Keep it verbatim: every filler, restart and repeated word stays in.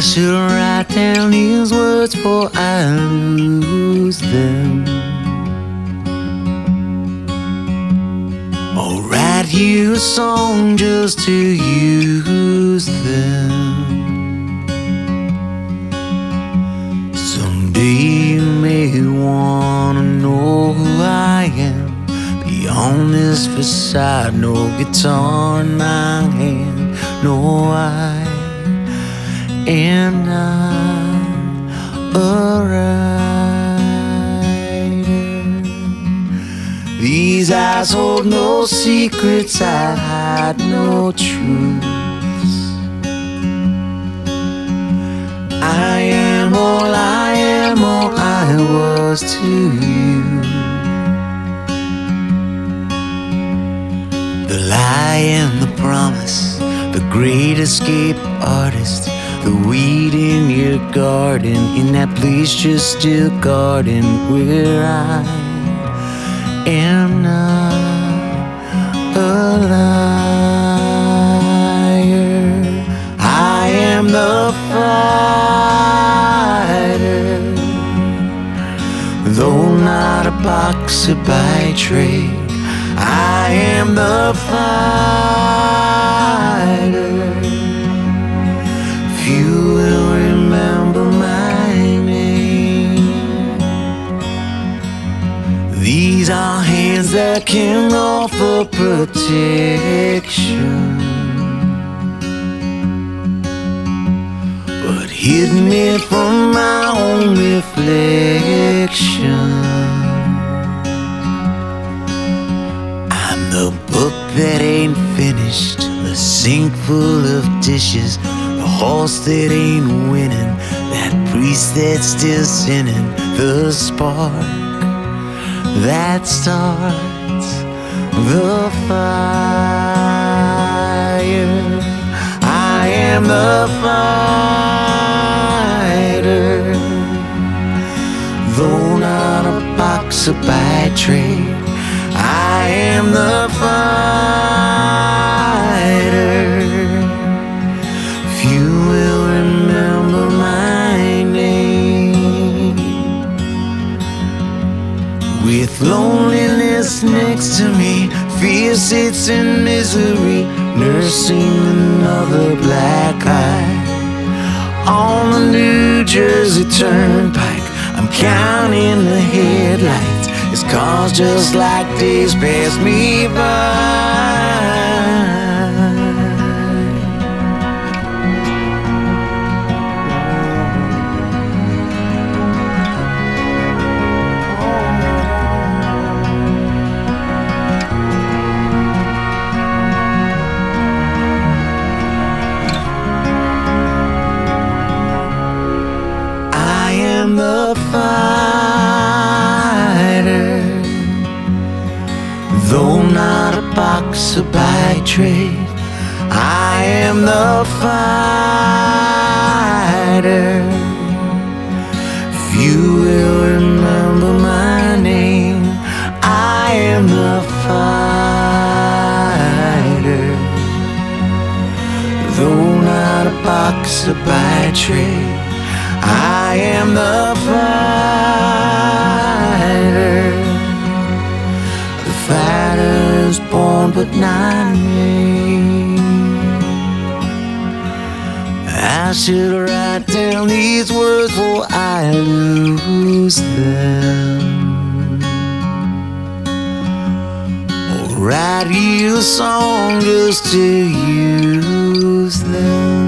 should write down these words before I lose them. Or write you a song just to use them. Someday you may wanna know who I am. Beyond this facade, no guitar in my hand. No, I am not a writer. These eyes hold no secrets, I hide no truths. I am all I am, all I was to you. The lie and the promise, the great escape artist, the weed in your garden, in that place just still garden where I am not a liar. I am the fighter, though not a boxer by trade. I am the fighter. Few will remember my name. These are hands that can offer protection, but hid me from my own reflection. The book that ain't finished, the sink full of dishes, the horse that ain't winning, that priest that's still sinning, the spark that starts the fire. I am the fighter, though not a boxer by trade. I am the fighter. Few will remember my name. With loneliness next to me, fear sits in misery, nursing another black eye. On the New Jersey Turnpike, I'm counting the headlights. It's cars just like days pass me by. I am the fighter, though not a boxer by trade. I am the fighter. Few will remember my name. I am the fighter, though not a boxer by trade. I am the fighter. The fighter is born but not made. I should write down these words before I lose them, or write you a song just to use them.